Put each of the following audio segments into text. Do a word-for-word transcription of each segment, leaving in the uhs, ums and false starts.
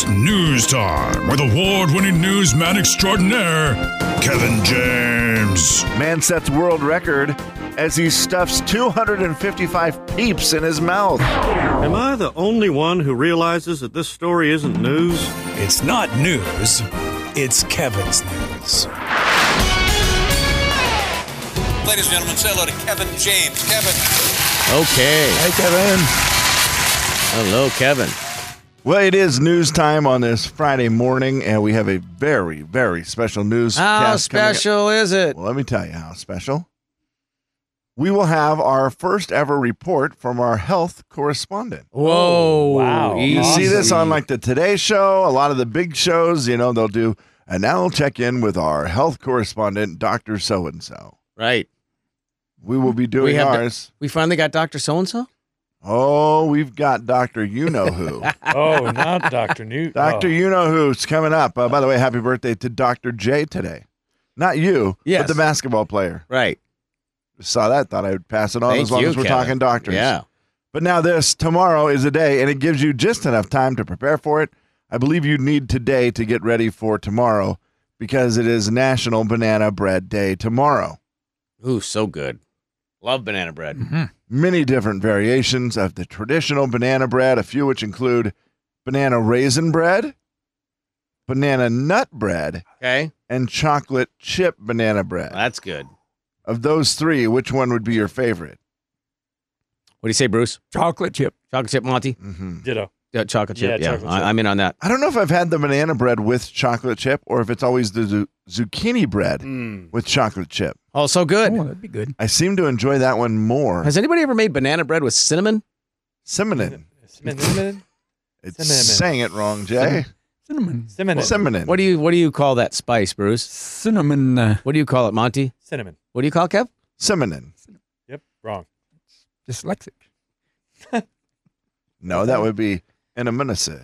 It's news time with award-winning newsman extraordinaire, Kevin James. Man sets world record as he stuffs two hundred fifty-five peeps in his mouth. Am I the only one who realizes that this story isn't news? It's not news. It's Kevin's news. Ladies and gentlemen, say hello to Kevin James. Kevin. Okay. Hey, Kevin. Hello, Kevin. Well, it is news time on this Friday morning, and we have a very, very special news. How special is it? Well, let me tell you how special. We will have our first ever report from our health correspondent. Whoa. Wow. You Easy. see this on like the Today Show, a lot of the big shows, you know, they'll do, and now we'll check in with our health correspondent, Doctor So-and-so. Right. We will be doing We have ours. We finally got Doctor So-and-so? Oh, we've got Doctor You-Know-Who. Oh, not Doctor Newt. Doctor Oh. You-Know-Who's coming up. Uh, by the way, happy birthday to Doctor J today. Not you, Yes. but the basketball player. Right. Saw that, thought I would pass it on Thank as long you, as we're Kevin. talking doctors. Yeah. But now this, tomorrow is a day, and it gives you just enough time to prepare for it. I believe you need today to get ready for tomorrow because it is National Banana Bread Day tomorrow. Ooh, so good. Love banana bread. Mm-hmm. Many different variations of the traditional banana bread, a few which include banana raisin bread, banana nut bread, Okay. and chocolate chip banana bread. That's good. Of those three, which one would be your favorite? What do you say, Bruce? Chocolate chip. Chocolate chip, Monty? Mm-hmm. Ditto. Yeah, chocolate chip. Yeah, Yeah, chocolate I, chip. I'm in on that. I don't know if I've had the banana bread with chocolate chip or if it's always the zu- zucchini bread Mm. with chocolate chip. Oh, so good. Oh, that'd be good. I seem to enjoy that one more. Has anybody ever made banana bread with cinnamon? Cinnamon. Cinnamon. It's Cinnamon. saying it wrong, Jay. Cinnamon. Cinnamon. Cinnamon. What do you What do you call that spice, Bruce? Cinnamon. Uh, What do you call it, Monty? cinnamon. What do you call it, Kev? Cinnamon. Yep. Wrong. Dyslexic. No, that would be enaminacy.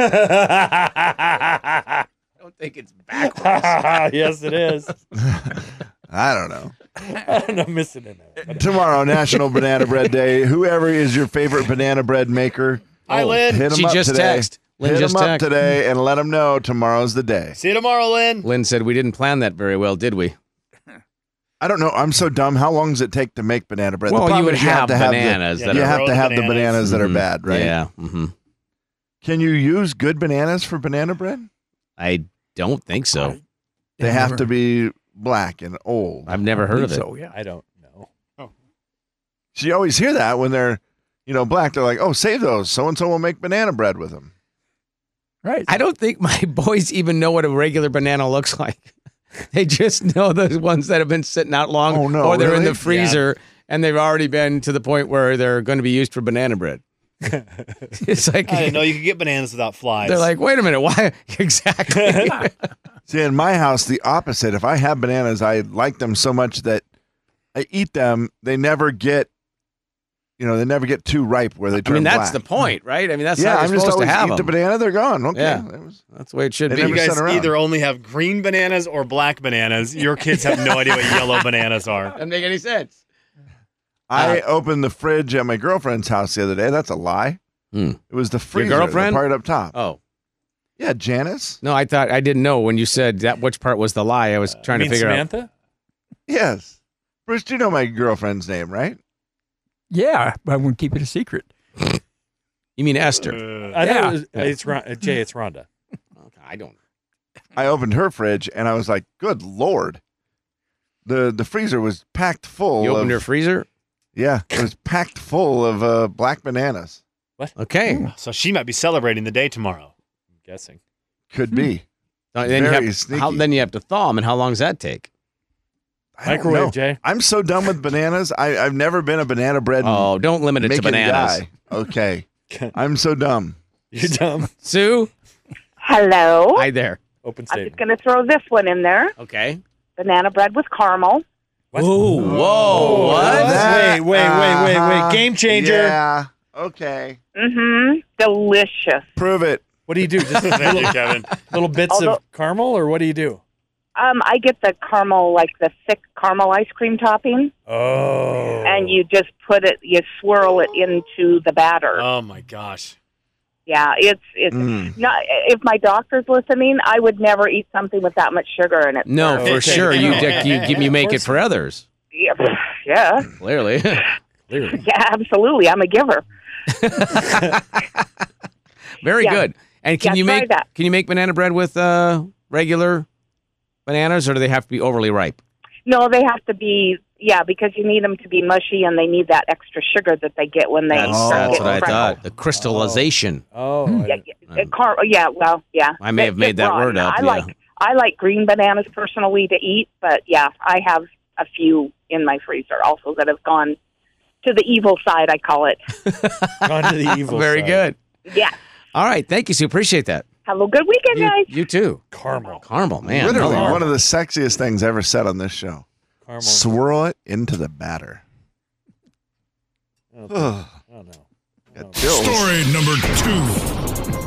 I don't think it's backwards. Yes, it is. I don't know. I'm missing it now. Tomorrow, National Banana Bread Day. Whoever is your favorite banana bread maker, Hi, Lynn. hit 'em She up just today. texted. Lynn hit just them up texted. today and let them know tomorrow's the day. See you tomorrow, Lynn. Lynn said we didn't plan that very well, did we? I don't know. I'm so dumb. How long does it take to make banana bread? The Well, you problem would is have to have the- bananas that you are have to Frozen have the bananas. bananas that are Mhm. bad, right? Yeah. hmm Can you use good bananas for banana bread? I don't think so. They have to be black and old. I've never heard of it. So, yeah. I don't know. So you always hear that when they're, you know, black. They're like, oh, save those. So and so will make banana bread with them. Right. I don't think my boys even know what a regular banana looks like. They just know the ones that have been sitting out long, Oh, no, or they're in really? the freezer and they've already been to the point where they're going to be used for banana bread. It's like I didn't know you could get bananas without flies. they're like, wait a minute, why exactly? See, in my house, the opposite. If I have bananas, I like them so much that I eat them. They never get, you know, they never get too ripe where they I turn mean, that's black. the point, right? I mean, that's yeah, how I'm you're just supposed to always have eat the them. banana. They're gone. Okay. Yeah. That was- That's the way it should They be. never you sit guys around. either only have green bananas or black bananas. Your kids have no idea what yellow bananas are. Doesn't make any sense. I opened the fridge at my girlfriend's house the other day. That's a lie. Hmm. It was the freezer, girlfriend? the part up top. Oh. Yeah, Janice. No, I thought I didn't know when you said that which part was the lie. I was trying You to mean figure Samantha? Yes. Bruce, do you know my girlfriend's name, right? Yeah, but I won't keep it a secret. out. You mean Esther? I Yeah. know it was, it's Ron- uh, Jay. It's Rhonda. Okay, I don't. I opened her fridge and I was like, "Good Lord!" the The freezer was packed full. You opened of, her freezer? Yeah, it was packed full of uh, black bananas. Okay. So she might be celebrating the day tomorrow. I'm guessing. Could be. Uh, then, you Very have, sneaky. how, then you have to thaw them, and how long does that take? I don't Microwave, know. Jay. I'm so done with bananas. I, I've never been a banana bread Oh, don't limit it to making bananas. guy. Okay, I'm so dumb. You're dumb. Sue, Hello. hi there. Open I'm statement. just going to throw this one in there. Okay. Banana bread with caramel. What? Ooh, whoa, what? That- Wait, wait, wait, wait, uh-huh. wait. Game changer. Yeah. Okay. Mm-hmm. Delicious. Prove it. What do you do? Just little, Kevin. little bits Although- of caramel, or what do you do? Um, I get the caramel, like the thick caramel ice cream topping, Oh. and you just put it, you swirl it into the batter. Oh my gosh. Yeah, it's it's Mm. not. If my doctor's listening, I would never eat something with that much sugar in it. No, for Okay. sure. You you, you, you make it for others. Yeah, yeah, Clearly. Clearly. yeah, absolutely. I'm a giver. Very Yeah. good. And can Yeah, you try make that. can you make banana bread with uh, regular bananas, or do they have to be overly ripe? No, they have to be. Yeah, because you need them to be mushy, and they need that extra sugar that they get when they That's, start that's getting what I freckled. thought. The crystallization. Oh. Yeah, I- yeah, uh, car- yeah, well, yeah. I may have They- made they're that rotten. word up, I yeah. like I like green bananas personally to eat, but yeah, I have a few in my freezer also that have gone to the evil side. I call it. Gone to the evil Very side. good. Yeah. All right. Thank you, Sue. Appreciate that. Have a good weekend, You, guys. you too. Caramel. Caramel, man. Literally hello. one of the sexiest things ever said on this show. Caramel. Swirl it into the batter. I don't, think, I don't know. I don't know. Chills. Story number two.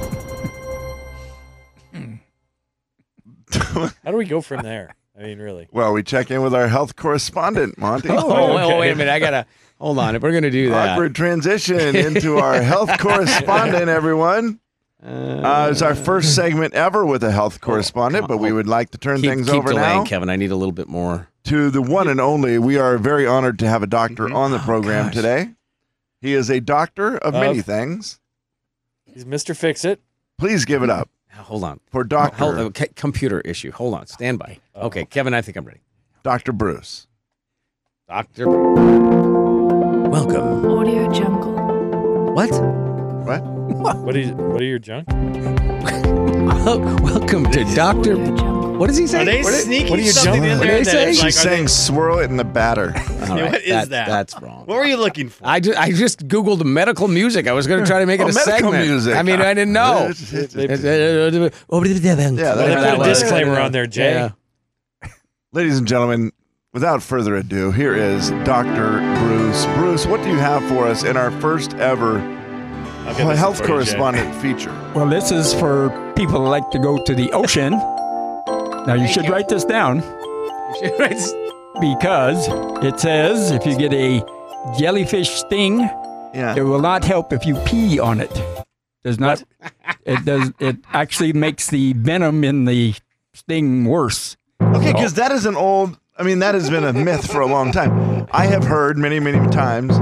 How do we go from there? I mean, really. Well, we check in with our health correspondent, Monty. Oh, wait, okay. wait a minute. I got to hold on. If we're going to do that. Awkward transition into our health correspondent, everyone. Uh, it's our first segment ever with a health correspondent, but we would like to turn keep, things keep over delaying, now Kevin. I need a little bit more. to the one and only. We are very honored to have a doctor on the program gosh. today. He is a doctor of Of- many things. He's Mister Fix-It. Please give it up Hold on. for Doctor Hold, uh, c- computer issue. Hold on. Stand by. Okay, Kevin, I think I'm ready. Doctor Bruce. Doctor Welcome. Audio Jungle. What? What? What are you, what are your junk? Welcome to Doctor Audio Jungle. What does he say? Are they What is- sneaking what are you something jumping- in what there? did they that say? is She's like, are saying swirl it in the batter. All right, What is that? That's wrong. What were you looking for? I just, I just Googled medical music. I was going to try to make it Oh, a medical segment. music. I mean, I didn't know. It's- it's- They, it's- yeah, Yeah, they that put a was- disclaimer on there, Jay. Yeah. Ladies and gentlemen, without further ado, here is Doctor Bruce. Bruce, what do you have for us in our first ever I've got this health for you, Jay. correspondent feature? Well, this is for people who like to go to the ocean. Now, you should write this down because it says if you get a jellyfish sting, Yeah. it will not help if you pee on it. Does not. It does. It actually makes the venom in the sting worse. Okay, because that is an old, I mean, that has been a myth for a long time. I have heard many, many times,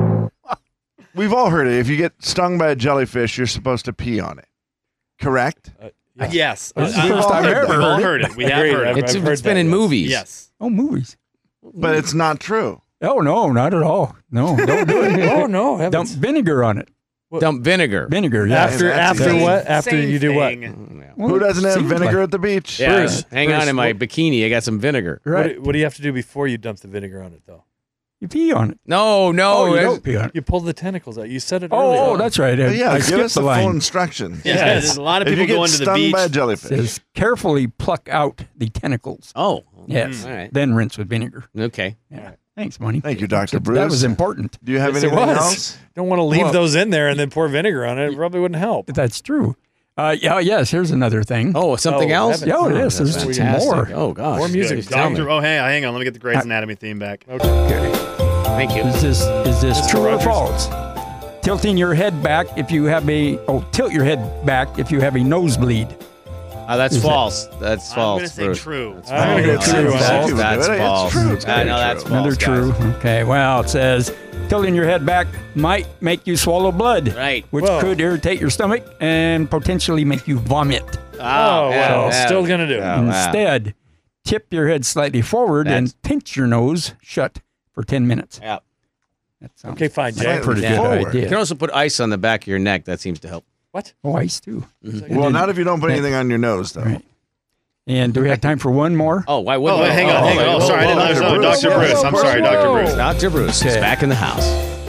we've all heard it. If you get stung by a jellyfish, you're supposed to pee on it. Correct? yes. This is the I- first I've time I heard ever that. We've all heard heard it. We have Agreed. heard I've- it. It's, I've heard it's been that, in yes. movies. Yes. Oh, movies. But it's not true. Oh no, not at all. No, don't do it. Oh, no. Dump heavens. vinegar on it. Dump vinegar. Vinegar. Yeah. After, that's after the what? After Same you do what? thing. Well, Who it doesn't have seems vinegar like- at the beach? Yeah, Bruce, hang Bruce, on in my what- bikini. I got some vinegar. What, Right. do- what do you have to do before you dump the vinegar on it, though? You pee on it. No, no. Oh, you it's- don't pee on it. You pull the tentacles out. You said it earlier. Oh, oh, that's right. I, Uh, yeah, I give skipped us the the line. full instructions. Yeah, Yes. there's a lot of If people you get going to the stung beach. by a jellyfish, Says carefully pluck out the tentacles. Oh. Yes. All right. Then rinse with vinegar. Okay. Yeah. Thanks, Money. Thank you, Doctor That Bruce. was important. do you have Yes, it anything was. else? Don't want to leave Well- those in there and then pour vinegar on it. It probably wouldn't help. That's true. Uh, yeah. Yes. Here's another thing. Oh, something Oh, else? heavens. Yeah, it is. That's There's fantastic. more. Oh, gosh. More music. Please tell me. Doctor, oh, hey, hang on. Let me get the Grey's Anatomy theme back. Okay. Thank you. Is this is this Mister true Rogers. or false? Tilting your head back if you have a oh, tilt your head back if you have a nosebleed. Uh, that's Is it- false. That's I'm false. going to say Bruce. true. That's I'm gonna go false. true on That's that. false. That's It's false. true. It's Uh, very no, that's true. false. Another guys. true. Okay. Well, it says tilting your head back might make you swallow blood, Right. which Whoa. could irritate your stomach and potentially make you vomit. Oh, wow. Still gonna do. Oh, wow. Instead, tip your head slightly forward That's- and pinch your nose shut for ten minutes. Yeah. That sounds Okay, fine, like Jay. a pretty Yeah. good Forward. You can idea. also put ice on the back of your neck. That seems to help. What? Oh, ice too. Well, not if you don't put anything on your nose, though. Right. And do we have time for one more? Oh, why Oh, wouldn't wait, we? hang on, hang on. Oh, sorry, I didn't Doctor know. Bruce. Doctor Whoa, Bruce. whoa, I'm whoa, sorry, whoa. Doctor Bruce. Doctor Bruce is Okay. back in the house.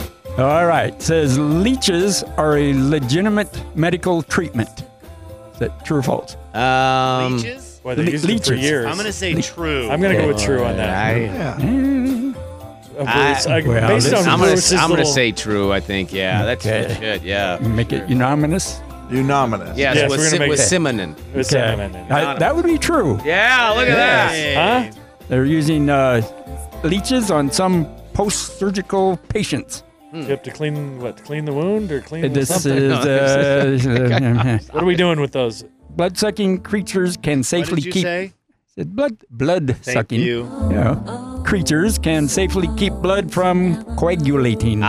All right. It says leeches are a legitimate medical treatment. Is that true or false? Um, Leeches? Boy, they Le- used it for leeches. years. I'm going to say true. I'm gonna go with true on that. I, Yeah. Mm, Uh, Bruce, I- I- well, based this- on I'm gonna Bruce's I'm gonna little- say true. I think. Yeah, that's Okay. good. Yeah. make it unanimous. Unanimous. Yes, Yes, with, we're gonna sim- make with it. Simonin. It's Okay. cinnamon. I- that would be true. Yeah, look at Hey. Huh? They're using uh, leeches on some post-surgical patients. You have to clean what? To clean the wound or clean This something? is uh, What are we doing with those? blood-sucking creatures can What safely did you keep say? said blood blood-sucking. you. Yeah. Creatures can safely keep blood from coagulating.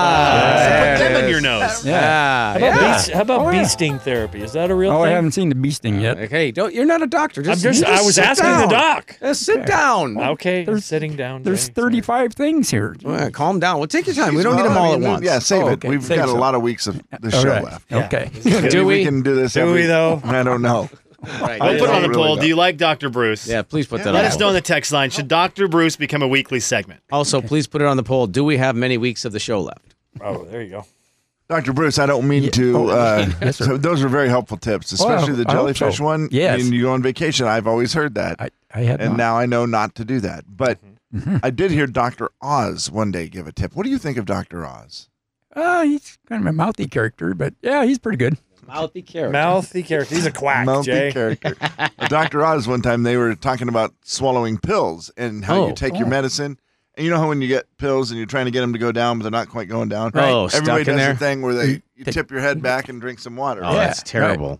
Ah. Put them in your nose. Yeah. How about, yeah. bee, how about Oh, bee yeah. sting therapy? Is that a real Oh, thing? I haven't seen the bee sting yet. Okay, don't. You're not a doctor. I'm Just, just, you I was sit asking down. the doc. Just sit down. Okay, There's- sitting down. There's Jay. thirty-five things here. All right, calm down. Well, take your time. We don't Well, need them all I at mean, once. Yeah, save Oh, it. okay. We've Save got a some. lot of weeks of the All show right. left. Okay. Do we, we? can do this Do every, we, though? I don't know. Right. I'll put it on the really poll. don't. Do you like Doctor Bruce? Yeah, please put that Let on. us know in the text line. Should Doctor Bruce become a weekly segment? Also, please put it on the poll. Do we have many weeks of the show left? Oh, there you go. Doctor Bruce, I don't mean to. Oh, Uh, yes, sir. so those are very helpful tips, especially Oh, the I hope jellyfish so. one. Yes. When you go on vacation, I've always heard that. I, I had and not. now I know not to do that. But Mhm. I did hear Doctor Oz one day give a tip. What do you think of Doctor Oz? Uh, he's kind of a mouthy character, but yeah, he's pretty good. Mouthy character. Mouthy character. He's a quack, Mouthy Jay. character. Doctor Oz, one time they were talking about swallowing pills and how Oh. you take your Oh. medicine. And you know how when you get pills and you're trying to get them to go down, but they're not quite going down? Oh, Everybody stuck in does there? the thing where they you Take- tip your head back and drink some water. Oh, right? that's terrible.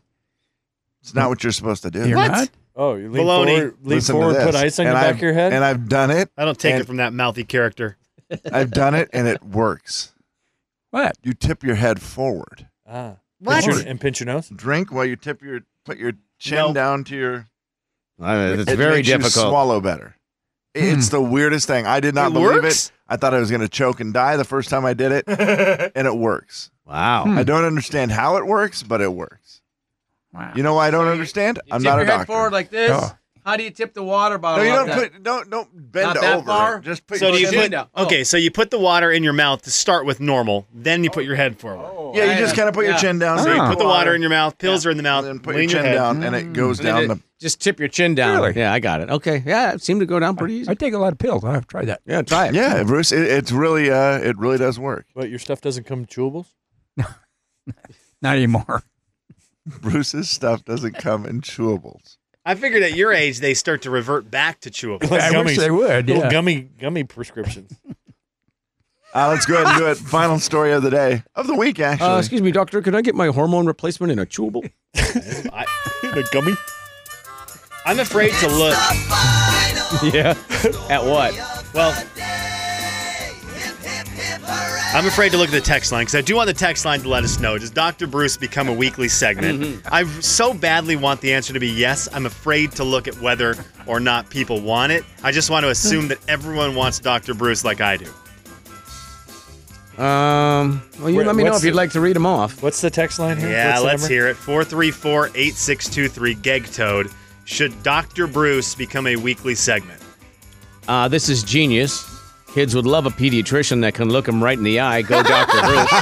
It's not what you're supposed to do. You're What? not? Oh, you lean Baloney. forward, lean Listen to forward, put this. ice on And the back I've- of your head. And I've done it. I don't take And- it from that mouthy character. I've done it, and it works. What? You tip your head forward. ah. What? Pinch your, and pinch your nose. Drink while you tip your put your chin Nope. down to your. I mean, it's it very makes you difficult. swallow better. It's the weirdest thing. I did not It believe works? it. I thought I was going to choke and die the first time I did it, and it works. Wow. I don't understand how it works, but it works. Wow. You know why I don't understand? You I'm tip not a your head doctor. forward like this. Oh. How do you tip the water no, bottle? you up don't that- put don't don't bend Not that over. far? Just put So your do you chin put down. Oh. okay? So you put the water in your mouth to start with normal. Then you put your head forward. Yeah, you just kind of put Yeah. your chin down. So you Ah. put the water in your mouth. Pills are in the mouth. and then put lean your chin head. down, and it goes And then down it- the. Just tip your chin down. Really? Yeah, I got it. Okay. Yeah, it seemed to go down pretty easy. I take a lot of pills. I've tried that. Yeah, try it. Yeah, Bruce, it, it's really uh, it really does work. What, your stuff doesn't come chewables? Not anymore. Bruce's stuff doesn't come in chewables. I figured at your age they start to revert back to chewable. Like I wish gummies. they would. Little Yeah. gummy gummy prescriptions. Uh, let's go ahead and do it. Final story of the day of the week, actually. Uh, excuse me, doctor. Could I get my hormone replacement in a chewable? I, the gummy. I'm afraid to look. Yeah. At what? Well, I'm afraid to look at the text line because I do want the text line to let us know. Does Doctor Bruce become a weekly segment? I so badly want the answer to be yes. I'm afraid to look at whether or not people want it. I just want to assume that everyone wants Doctor Bruce like I do. Um. Well, you Wait, let me know what's if you'd the- like to read them off. What's the text line here? Yeah, What's the let's number? hear it. four three four, eight six two three, G E G Toad. Should Doctor Bruce become a weekly segment? Uh, this is genius. Kids would love a pediatrician that can look them right in the eye. Go, Doctor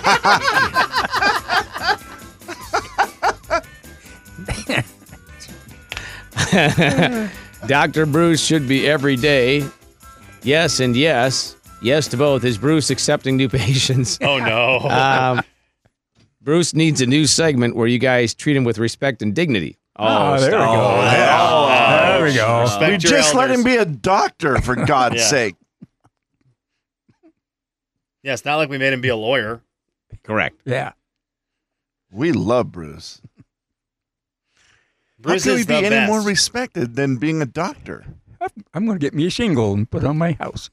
Bruce. Doctor Bruce should be every day. Yes and yes. Yes to both. Is Bruce accepting new patients? Oh, no. Um, Bruce needs a new segment where you guys treat him with respect and dignity. Oh, there we stop. go. Oh, there we go. Respect you your just let elders. him be a doctor, for God's Yeah. sake. Yeah, it's not like we made him be a lawyer. Correct. Yeah. We love Bruce. Bruce How can is we the be any best. more respected than being a doctor? I'm going to get me a shingle and put it on my house.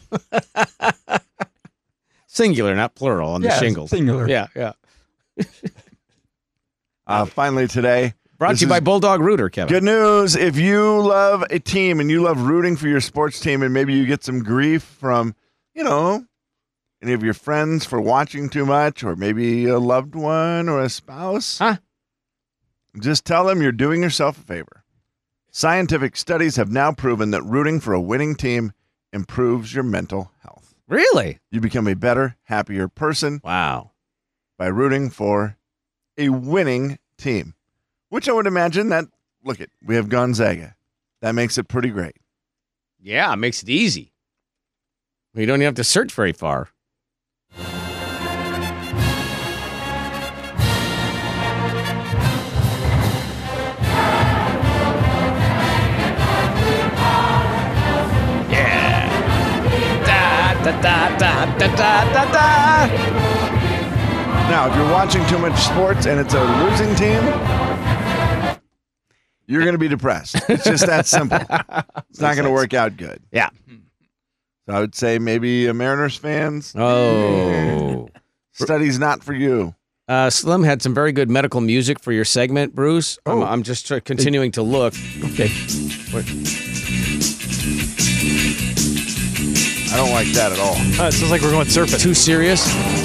Singular, not plural, on Yeah, the shingles. singular. Yeah, yeah. Uh, finally today, Brought this to you by is Bulldog Rooter, Kevin. good news. If you love a team and you love rooting for your sports team, and maybe you get some grief from, you know, any of your friends for watching too much, or maybe a loved one or a spouse, Huh? just tell them you're doing yourself a favor. Scientific studies have now proven that rooting for a winning team improves your mental health. Really? You become a better, happier person Wow. by rooting for a winning team, which I would imagine that, look at, we have Gonzaga. That makes it pretty great. Yeah, it makes it easy. You don't even have to search very far. Yeah. Da, da, da, da, da, da, da, da. Now, if you're watching too much sports and it's a losing team, you're going to be depressed. It's just that simple. It's not going to work out good. Yeah. So I would say maybe a Mariners fans. Oh. Study's not for you. Uh, Slim had some very good medical music for your segment, Bruce. Oh. I'm, I'm just try- continuing to look. Okay. What? I don't like that at all. Uh, it sounds like we're going surfing. Too serious?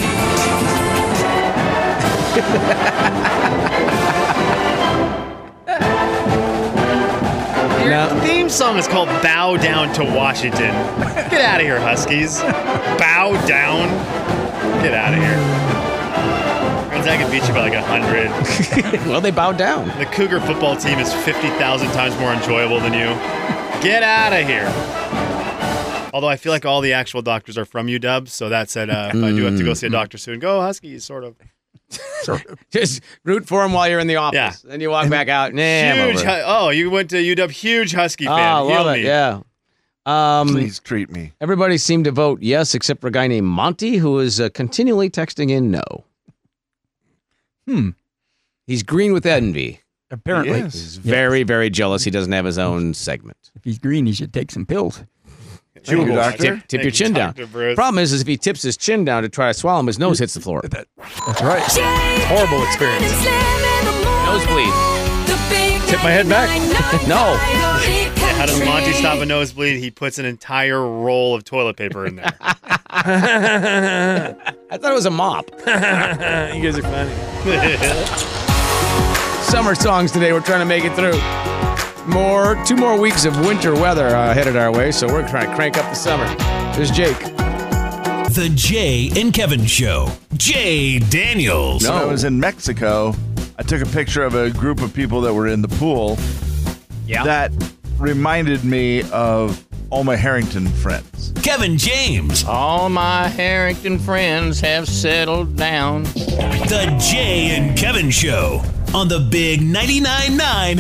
Your Now- theme song is called Bow Down to Washington. Get out of here, Huskies. Bow down. Get out of here. Friends, I could beat you by like a hundred. Well, they bowed down. The Cougar football team is fifty thousand times more enjoyable than you. Get out of here. Although I feel like all the actual doctors are from U W, so that said, uh, if I do have to go see a doctor soon, go Huskies, sort of. Just root for him while you're in the office. Yeah. Then you walk back out. Nah, I'm Huge. over it. Hu- oh, you went to U W, huge Husky fan. Oh, Heal love it. me. Yeah. Um, Please treat me. Everybody seemed to vote yes, except for a guy named Monty, who is uh, continually texting in no. Hmm. He's green with envy. Apparently. Yes. He's very, very jealous he doesn't have his own segment. If he's green, he should take some pills. Thank you, Chewables. doctor. Tip, tip Thank your you, chin down. Doctor Bruce. Problem is, is if he tips his chin down to try to swallow him, his nose hits the floor. That's right. Horrible experience. Nosebleed. Tip my head back. No. Yeah, how does Monty stop a nosebleed? He puts an entire roll of toilet paper in there. I thought it was a mop. You guys are funny. Summer songs today. We're trying to make it through. More, two more weeks of winter weather uh, headed our way, so we're trying to crank up the summer. There's Jake. The Jay and Kevin Show. Jay Daniels. When I was in Mexico, I took a picture of a group of people that were in the pool. Yeah. That reminded me of all my Harrington friends. Kevin James. All my Harrington friends have settled down. The Jay and Kevin Show on the Big ninety-nine point nine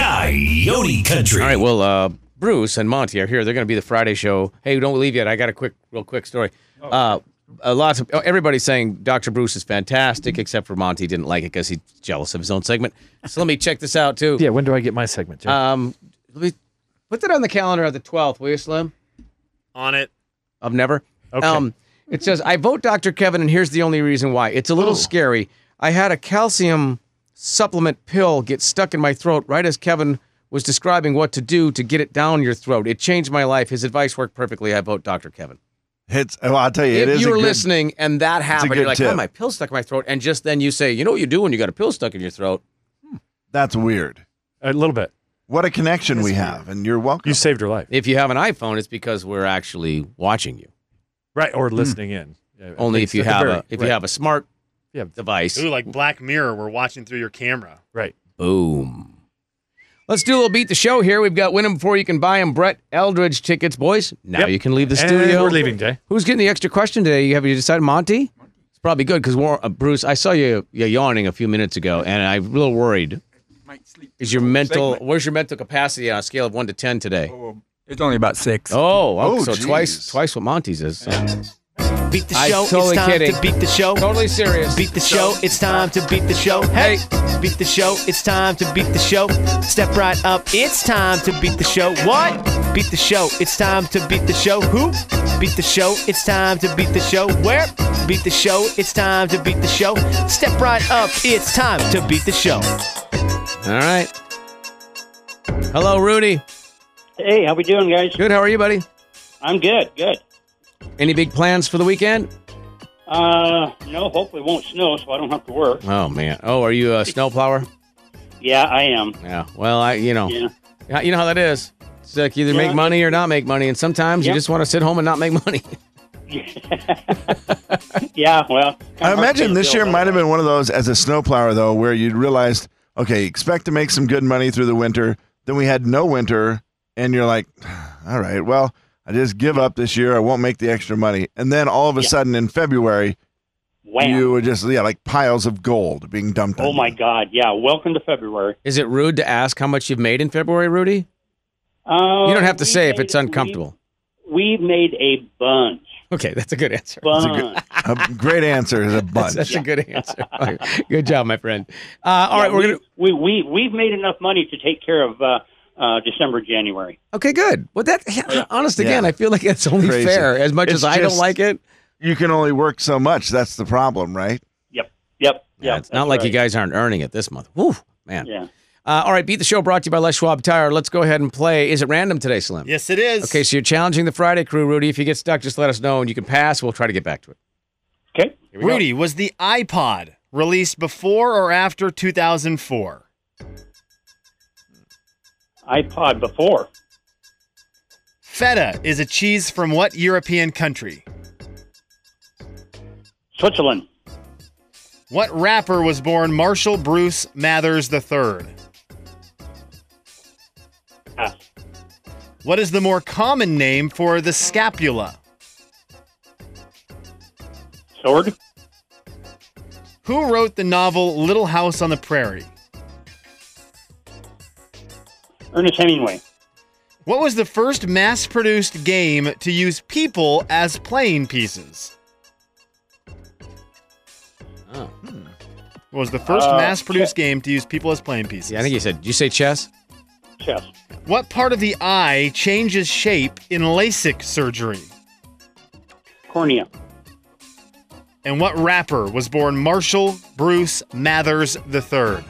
Coyote Country. All right, well, uh, Bruce and Monty are here. They're going to be the Friday show. Hey, don't leave yet. I got a quick, real quick story. Uh, a lot of everybody's saying Doctor Bruce is fantastic, except for Monty didn't like it because he's jealous of his own segment. So let me check this out too. Yeah, when do I get my segment, Jay? Um, let me put that on the calendar of the twelfth, will you, Slim? On it. Of never. Okay. Um, it says I vote Doctor Kevin, and here's the only reason why. It's a little scary. I had a calcium supplement pill get stuck in my throat right as Kevin was describing what to do to get it down your throat. It changed my life. His advice worked perfectly. I vote Doctor Kevin. It's, well, I'll tell you, it If is you a were good, listening and that happened, good you're like, tip. oh, my pill stuck in my throat. And just then you say, you know what you do when you got a pill stuck in your throat? That's weird. A little bit. What a connection we have, and you're welcome. You saved her life. If you have an iPhone, it's because we're actually watching you. Right, or listening in. Yeah, Only it's if you at the have very- a if right. you have a smart Yeah. device. Ooh, like Black Mirror, we're watching through your camera. Right. Boom. Let's do a little beat the show here. We've got win them before you can buy them. Brett Eldridge tickets, boys. Now Yep. you can leave the And studio. we're leaving, Jay. Who's getting the extra question today? You have you decided, Monty? It's probably good because uh, Bruce, I saw you, you yawning a few minutes ago, and I'm a little worried. Is your mental? Segment. Where's your mental capacity on a scale of one to ten today? It's only about six. Oh, Oh, so geez. twice twice what Monty's is. So. Beat the I'm show. totally it's time kidding. to beat the show. Totally serious. Beat the show. It's time to beat the show. Hey, beat the show. It's time to beat the show. Step right up. It's time to beat the show. What? Beat the show. It's time to beat the show. Who? Beat the show. It's time to beat the show. Where? Beat the show. It's time to beat the show. Step right up. It's time to beat the show. All right. Hello, Rudy. Hey, how we doing, guys? Good. How are you, buddy? I'm good, good. Any big plans for the weekend? Uh, no, hopefully it won't snow, so I don't have to work. Oh man. Oh, are you a snowplower? Yeah, I am. Yeah. Well, I, you know, Yeah. yeah, you know how that is. It's like either Yeah. make money or not make money, and sometimes you Yeah. just want to sit home and not make money. Yeah, well. I imagine this year might have been one of those as a snowplower, though, where you'd realized, okay, expect to make some good money through the winter. Then we had no winter, and you're like, all right, well, I just give up this year. I won't make the extra money. And then all of a Yeah. sudden in February, Wham. you were just, yeah, like piles of gold being dumped on Oh, you. my God. Yeah, welcome to February. Is it rude to ask how much you've made in February, Rudy? Uh, You don't have to we say if made- it's uncomfortable. We, we made a bunch. Okay, that's a good answer. That's a, good, a great answer is a bunch. That's, that's a good answer. Good job, my friend. Uh, all Yeah, right, we're we, gonna. we we we've made enough money to take care of uh, uh, December, January. Okay, good. Well, that yeah, honest again, Yeah. I feel like it's only Crazy. fair. As much It's as I don't just- like it, You can only work so much. That's the problem, right? Yep, yep, yeah, yep. it's not like you guys aren't earning it this month. Whew, man. Yeah. Uh, all right, Beat the Show brought to you by Les Schwab Tire. Let's go ahead and play. Is it random today, Slim? Yes, it is. Okay, so you're challenging the Friday crew, Rudy. If you get stuck, just let us know, and you can pass. We'll try to get back to it. Okay. Here we go. Rudy, was the iPod released before or after two thousand four? iPod before. Feta is a cheese from what European country? Switzerland. What rapper was born Marshall Bruce Mathers the third? Pass. What is the more common name for the scapula? Sword. Who wrote the novel Little House on the Prairie? Ernest Hemingway. What was the first mass-produced game to use people as playing pieces? Oh. What was the first Uh, mass-produced game to use people as playing pieces? Yeah, I think you said. Did you say chess? Chess. What part of the eye changes shape in LASIK surgery? Cornea. And what rapper was born Marshall Bruce Mathers the third?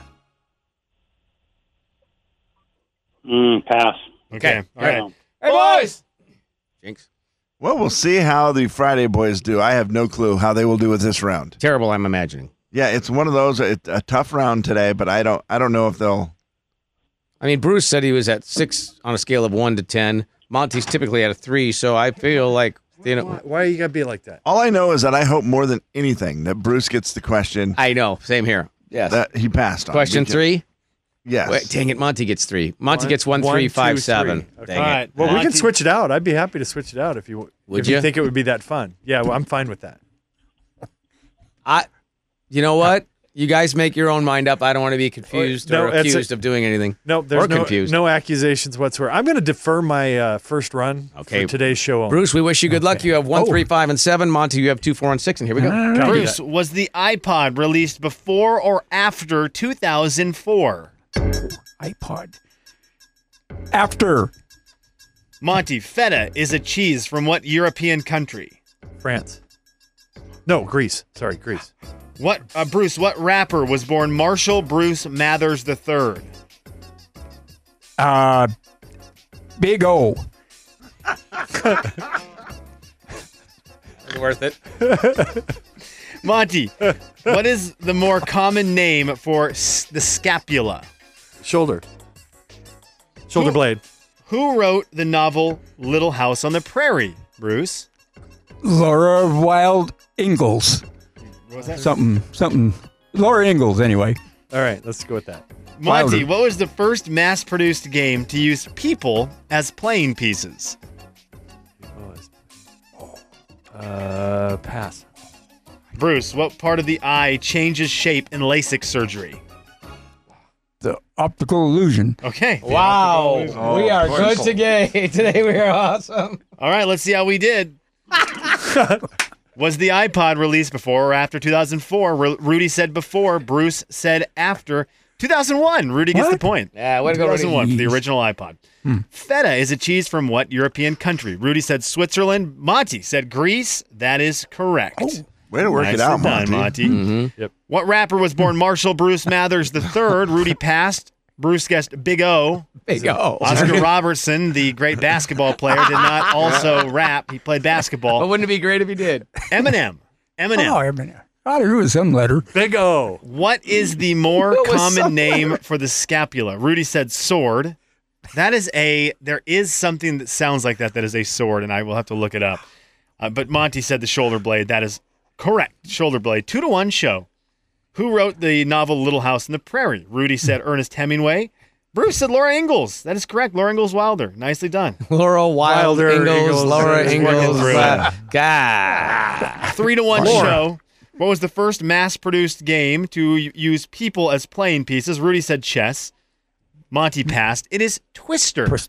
Mm, pass. Okay. All right. Um, Hey, boys! Jinx. Well, we'll see how the Friday boys do. I have no clue how they will do with this round. Terrible, I'm imagining. Yeah, it's one of those. It, a tough round today, but I don't. I don't know if they'll. I mean, Bruce said he was at six on a scale of one to ten. Monty's typically at a three, so I feel like you know. Why, why you gotta be like that? All I know is that I hope more than anything that Bruce gets the question I know. Same here. Yes. that he passed on. Question because- three. Yes. Wait, dang it, Monty gets three. Monty One- gets one, one, three, two, five, three. seven. Okay. Dang All it. right. Well, we can Monty- switch it out. I'd be happy to switch it out if you Would if you? you think it would be that fun. Yeah, well, I'm fine with that. I. You know what? You guys make your own mind up. I don't want to be confused No, or it's a- accused of doing anything. No, there's or no, confused. no accusations whatsoever. I'm going to defer my uh, first run Okay. for today's show. Only. Bruce, we wish you good luck. You have one, Oh. three, five, and seven. Monty, you have two, four, and six. And here we go. Copy Bruce, that. was the iPod released before or after two thousand four? iPod. After. Monty, feta is a cheese from what European country? France. No, Greece. Sorry, Greece. What, uh, Bruce, what rapper was born Marshall Bruce Mathers the third? Uh, Big O. Worth it. Monty, what is the more common name for s- the scapula? Shoulder. Shoulder Who- blade. Who wrote the novel Little House on the Prairie, Bruce? Laura Wild Ingalls. What was that? Something, something. Laura Ingalls, anyway. All right, let's go with that. Monty, Wilder. what was the first mass-produced game to use people as playing pieces? Uh, pass. Bruce, what part of the eye changes shape in LASIK surgery? The optical illusion. Okay. Wow. Oh, we are good Porcel. today. Today we are awesome. All right, let's see how we did. Was the iPod released before or after two thousand four? Ru- Rudy said before. Bruce said after. two thousand one. Rudy gets What? the point. Yeah, way to go, two thousand one Rudy. for the original iPod. Hmm. Feta is a cheese from what European country? Rudy said Switzerland. Monty said Greece. That is correct. Oh. Way to work it Nicely out, done, Monty. Monty. Mm-hmm. Yep. What rapper was born Marshall Bruce Mathers the third? Rudy passed. Bruce guessed Big O. Big O. Oscar Robertson, the great basketball player, did not also rap. He played But basketball. wouldn't it be great if he did? Eminem. Eminem. Oh, I mean, I knew it was some letter. Big O. What is the more What was common some name letter? for the scapula? Rudy said sword. That is a, there is something that sounds like that that is a sword, and I will have to look it up. Uh, but Monty said the shoulder blade. That is correct. Shoulder blade. Two to one show. Who wrote the novel Little House on the Prairie? Rudy said Ernest Hemingway. Bruce said Laura Ingalls. That is correct. Laura Ingalls Wilder. Nicely done. Laura Wild Wilder, Ingalls, Ingalls, Laura is working Ingalls. through Uh, God. Three to one Laura. show. What was the first mass-produced game to y- use people as playing pieces? Rudy said chess. Monty passed. It is Twister. Twister.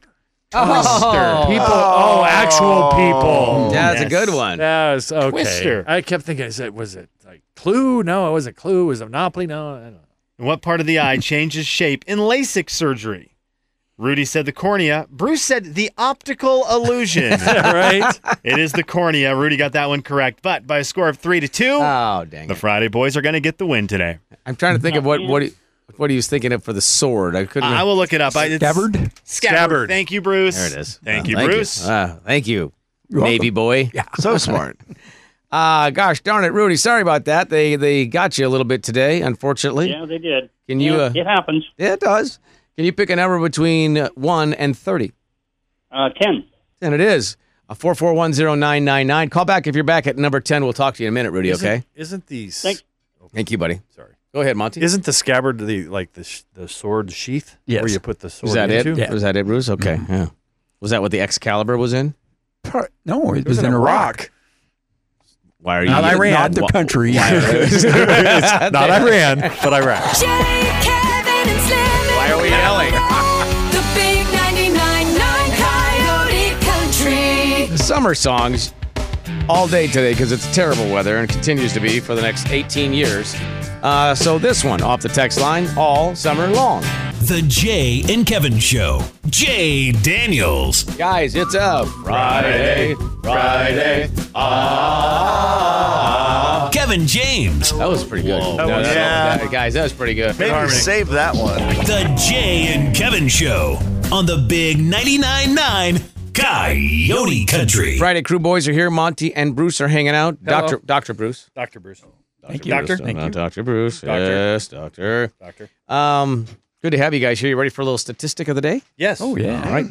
Oh. People. Oh, actual people. Yeah, that's a good one. That was okay. Twister. I kept thinking, I said, was it like Clue? No, it wasn't Clue. It was a Monopoly? No, I don't know. And what part of the eye changes shape in LASIK surgery? Rudy said the cornea. Bruce said the optical illusion. Right? It is the cornea. Rudy got that one correct, but by a score of three to two, Oh, dang the it. Friday boys are going to get the win today. I'm trying to think of what what he, what he was thinking of for the sword. I couldn't. I will look it up. I, it's- Scabbard? Scabbard. Scabbard. Thank you, Bruce. There it is. Thank Uh, you, Bruce. You. Uh, thank you, You're Navy boy. Yeah. So smart. Uh, gosh darn it, Rudy. Sorry about that. They they got you a little bit today, unfortunately. Yeah, they did. Can you? Yeah, Uh, it happens. yeah, it does. Can you pick a number between uh, one and thirty? Uh, ten. And it is a four four one zero nine nine nine. Call back if you're back at number ten. We'll talk to you in a minute, Rudy. Isn't, Okay. Isn't the Thanks. Thank you, buddy. Sorry. Go ahead, Monty. Isn't the scabbard the like the sh- the sword sheath? Yes. Where you put the sword Was that into? it? Yeah. Was that it, Bruce? Okay. Yeah. Was that what the Excalibur was in? Par- No, it, was, in Iraq. Why are you? Not Iran. Not the Wha- country. Not Iran, but Iraq. Jay, Kevin, and Slim. Why are we yelling? The big ninety-nine point nine Coyote Country. Summer songs all day today because it's terrible weather and continues to be for the next eighteen years. Uh, so this one off the text line all summer long. The Jay and Kevin Show. Jay Daniels. Guys, it's a Friday, Friday. Ah. Kevin James. That was pretty good. That No, was- no, no, yeah. that- guys, that was pretty good. Maybe save that one. The Jay and Kevin Show on the Big ninety-nine point nine Coyote Country. Friday crew boys are here. Monty and Bruce are hanging out. Hello. Doctor Doctor Bruce. Doctor Bruce. Thank you. Doctor? Bruce. Thank Uh, you. Doctor Bruce. Doctor. Yes, doctor. Doctor. Um, good to have you guys here. You ready for a little statistic of the day? Yes. Oh, yeah. All right.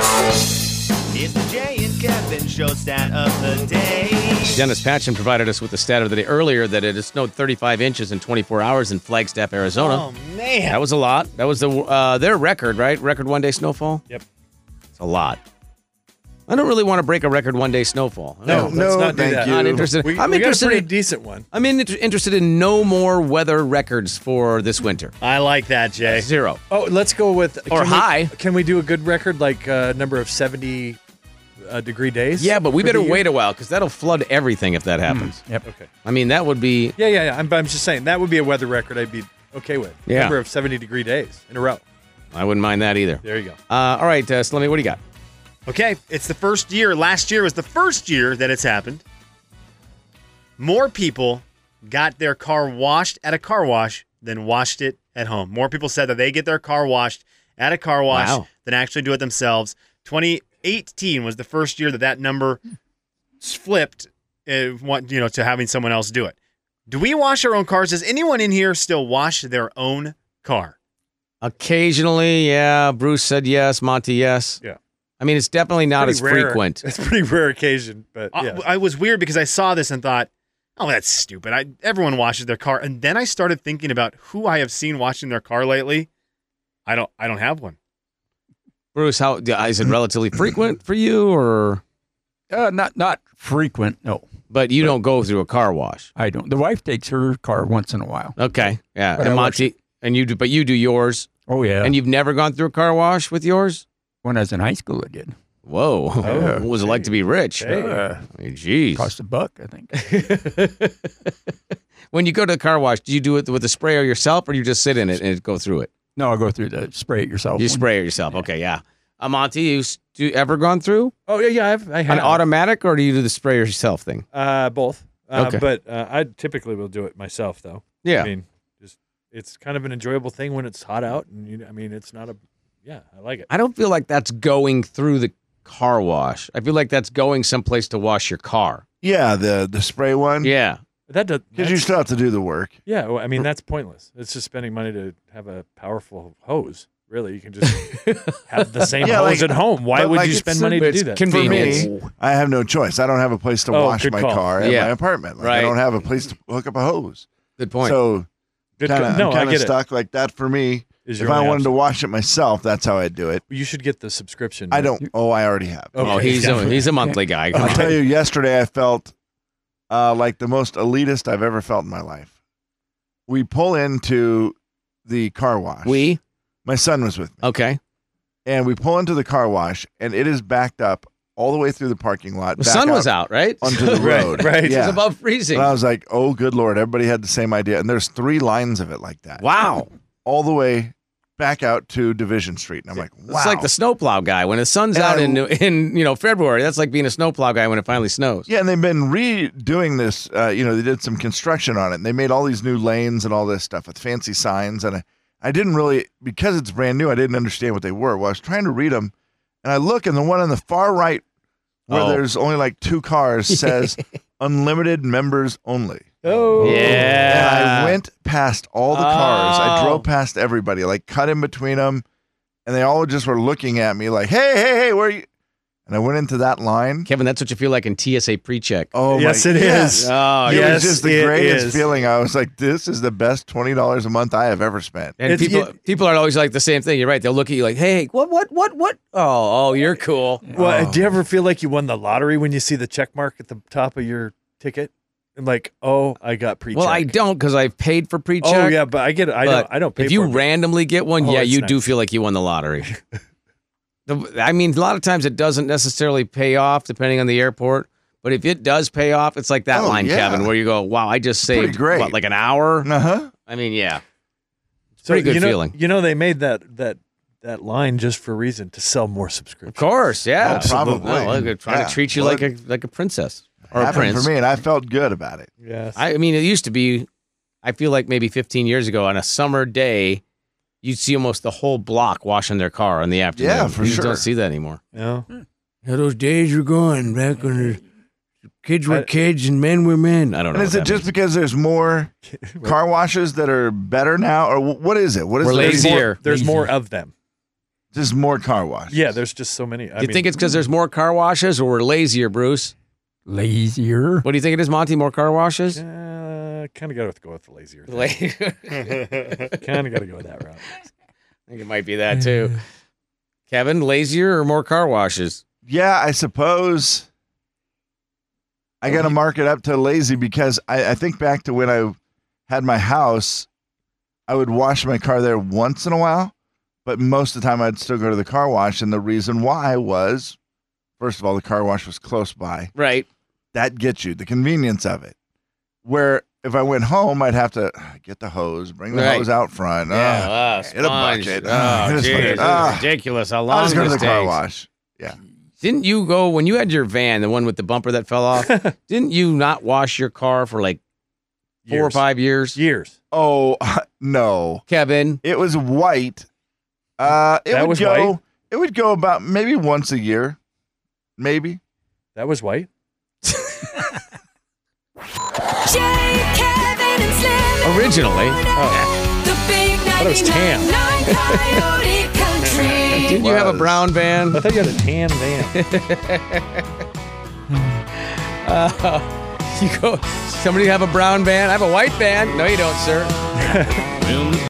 It's the Jay and Kevin Show stat of the day. Dennis Patchen provided us with the stat of the day earlier that it has snowed thirty-five inches in twenty-four hours in Flagstaff, Arizona. Oh, man. That was a lot. That was the uh, their record, right? Record one day snowfall. Yep. It's a lot. I don't really want to break a record one day snowfall. No, I'm let's no, not do thank that. you. not interested. We, I'm we got a interested. pretty In, decent one. I'm in, interested in no more weather records for this winter. I like that, Jay. Zero. Oh, let's go with Or can we- high. Can we do a good record like uh, number of seventy uh, degree days? Yeah, but we for the better year? wait a while because that'll flood everything if that happens. Yep. Okay. I mean, that would be. Yeah, yeah, yeah. I'm, I'm just saying that would be a weather record I'd be okay with. Yeah. Number of seventy degree days in a row. I wouldn't mind that either. There you go. Uh, all right, uh, Slimmy, what do you got? Okay, it's the first year. Last year was the first year that it's happened. More people got their car washed at a car wash than washed it at home. More people said that they get their car washed at a car wash Wow. than actually do it themselves. twenty eighteen was the first year that that number flipped, uh, what- you know, to having someone else do it. Do we wash our own cars? Does anyone in here still wash their own car? Occasionally, yeah. Bruce said yes. Monty, yes. Yeah. I mean, it's definitely not Pretty as rare. frequent. It's a pretty rare occasion, but yeah. I, I was weird because I saw this and thought, oh, that's stupid. I, everyone washes their car. And then I started thinking about who I have seen washing their car lately. I don't I don't have one. Bruce, how is it relatively frequent for you, or? Uh, not not frequent, no. But you don't go through a car wash. I don't. The wife takes her car once in a while. Okay, yeah. But I And wash- Monty, and you do, but you do yours. Oh, yeah. And you've never gone through a car wash with yours? When I was in high school, I did. Whoa. Oh, what was it like to be rich? Hey. Uh, I mean, geez. Cost a buck, I think. When you go to the car wash, do you do it with a sprayer yourself, or do you just sit in it and go through it? No, I'll go through the spray it yourself. You one. spray it yourself. Okay, yeah. Uh, Monty, you, s- do you ever gone through Oh yeah, yeah. I've, I have an automatic, or do you do the spray yourself thing? Uh, both. Uh, Okay. But uh, I typically will do it myself, though. Yeah. I mean, just it's kind of an enjoyable thing when it's hot out, and you, I mean, it's not a. Yeah, I like it. I don't feel like that's going through the car wash. I feel like that's going someplace to wash your car. Yeah, the the spray one. Yeah. That does. Because you still have to do the work. Yeah, well, I mean that's pointless. It's just spending money to have a powerful hose. Really, you can just have the same Yeah, hose like- at home. Why but would like you it's spend so- money to it's do that? For convenient. me, I have no choice. I don't have a place to Oh, wash good my call. car at Yeah. my apartment. Like, Right. I don't have a place to hook up a hose. Good point. So Good kinda, co- no, I'm I kind get of it. stuck like that for me. Is If your I only wanted to option. wash it myself, that's how I'd do it. You should get the subscription. I don't. Oh, I already have. Okay. Oh, he's a, Definitely. he's a monthly guy. Come I'll on. tell you, yesterday I felt uh, like the most elitist I've ever felt in my life. We pull into the car wash. We? My son was with me. Okay. and we pull into the car wash, and it is backed up all the way through the parking lot. The back sun was out, right? Onto the road. right, right. Yeah. It was above freezing. And I was like, oh, good Lord. Everybody had the same idea. And there's three lines of it like that. Wow. All the way back out to Division Street. And I'm like, wow. It's like the snowplow guy. When the sun's And out I- in, in you know February, that's like being a snowplow guy when it finally snows. Yeah, and they've been redoing this. Uh, you know, they did some construction on it, and they made all these new lanes and all this stuff with fancy signs. And I, I didn't really, because it's brand new, I didn't understand what they were. Well, I was trying to read them, and I look, and the one on the far right, where Oh. there's only like two cars, says "Unlimited Members Only." Oh, And Yeah. I went past all the cars. I Oh. drove past everybody, like cut in between them, and they all just were looking at me like, "Hey, hey, hey, where are you?" And I went into that line. Kevin, that's what you feel like in T S A pre-check. Oh, Yes, my, it yes. is. Oh, It yeah. Yes, was just the it greatest is. feeling. I was like, "This is the best twenty dollars a month I have ever spent." And It's- people it- people are always like the same thing. You're right. They'll look at you like, hey, what, what, what, what? Oh, oh, you're cool. Well, do you ever feel like you won the lottery when you see the check mark at the top of your ticket? And like, oh, I got pre-check. Well, I don't because I've paid for pre-check. Oh yeah, but I get it. I but don't. I don't pay If you for it. randomly get one, Oh, yeah, it's you do nice. feel like you won the lottery. The- I mean, a lot of times it doesn't necessarily pay off depending on the airport. But if it does pay off, it's like that Oh, line, yeah. Kevin, where you go, wow, I just Pretty saved great. what, like an hour? Uh huh. I mean, yeah. So, pretty good you know, feeling. You know, they made that that that line just for a reason to sell more Of subscriptions. course, yeah. Oh, probably. No, look, they're trying Yeah. to treat you Well, like a like a princess or a Happened prince. for me, and I felt good about it. Yes. I, I mean, it used to be, I feel like maybe fifteen years ago on a summer day, you'd see almost the whole block washing their car in the afternoon. Yeah, for you just sure. don't see that anymore. no. Yeah, those days are gone back when the kids were I- kids and men were men. I don't know. And is what it that just means. because there's more car washes that are better now, or wh- what is it? What is We're it? lazy. More- Lazier. there's Lazy. more of them. Just more car washes. Yeah, there's just so many. I Do you mean, think it's because there's more car washes or we're lazier, Bruce? Lazier. What do you think it is, Monty? More car washes? Uh, kind of got to go with the lazier. Thing. I kind of got to go with that route. think it might be that too. Kevin, lazier or more car washes? Yeah, I suppose I got to mark it up to lazy because I, I think back to when I had my house, I would wash my car there once in a while, but most of the time I'd still go to the car wash. And the reason why was, first of all, the car wash was close by. Right. That gets you, the convenience of it. Where if I went home, I'd have to get the hose, bring the Right. hose out front. Yeah, Ugh, ah, get a sponge. bucket. Oh, Ugh, get a geez, bucket. this Ugh. is ridiculous. How I'll long just go to this the car takes. wash. Yeah. Didn't you go when you had your van, the one with the bumper that fell off? Didn't you not wash your car for like four or Years. five years? Years. Oh no, Kevin, it was white. Uh, it That would was go. white? It would go about maybe once a year, maybe. That was white. Jay, Kevin, and Slim. originally. The big it was tan. ninety-nine Coyote Country. Didn't you have a was. brown van? I thought you had a tan van. uh, you go. Somebody have a brown van? I have a white van. No, you don't, sir.